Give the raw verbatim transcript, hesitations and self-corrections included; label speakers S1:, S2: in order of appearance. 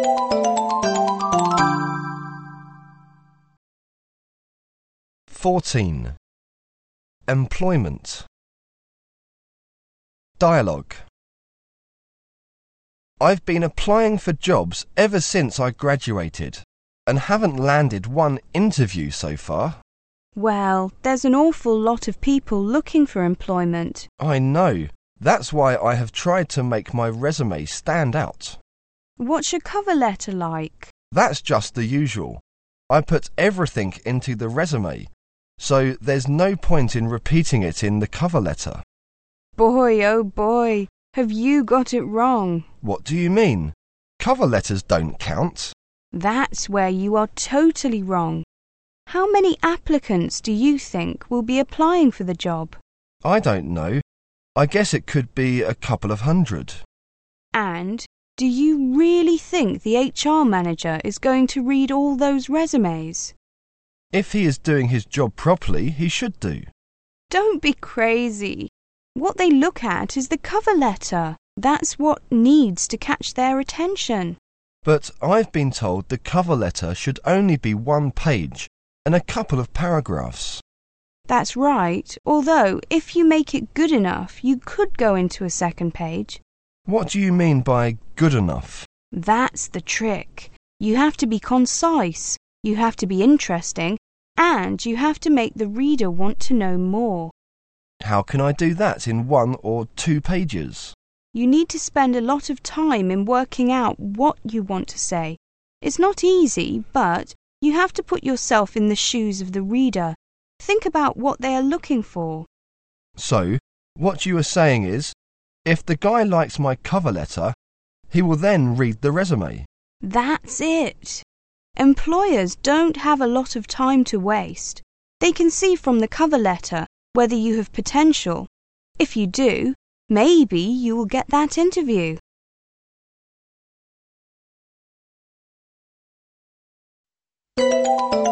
S1: fourteen. Employment. Dialogue. I've been applying for jobs ever since I graduated and haven't landed one interview so far.
S2: Well, there's an awful lot of people looking for employment.
S1: I know. That's why I have tried to make my resume stand out.
S2: What's your cover letter like?
S1: That's just the usual. I put everything into the resume, so there's no point in repeating it in the cover letter.
S2: Boy, oh boy, have you got it wrong?
S1: What do you mean? Cover letters don't count.
S2: That's where you are totally wrong. How many applicants do you think will be applying for the job?
S1: I don't know. I guess it could be a couple of hundred.
S2: And do you really think the H R manager is going to read all those resumes?
S1: If he is doing his job properly, he should do.
S2: Don't be crazy. What they look at is the cover letter. That's what needs to catch their attention.
S1: But I've been told the cover letter should only be one page and a couple of paragraphs.
S2: That's right, although if you make it good enough, you could go into a second page.
S1: What do you mean by good enough?
S2: That's the trick. You have to be concise, you have to be interesting, and you have to make the reader want to know more.
S1: How can I do that in one or two pages?
S2: You need to spend a lot of time in working out what you want to say. It's not easy, but you have to put yourself in the shoes of the reader. Think about what they are looking for.
S1: So, what you are saying is, if the guy likes my cover letter, he will then read the resume.
S2: That's it. Employers don't have a lot of time to waste. They can see from the cover letter whether you have potential. If you do, maybe you will get that interview.
S3: Thank you.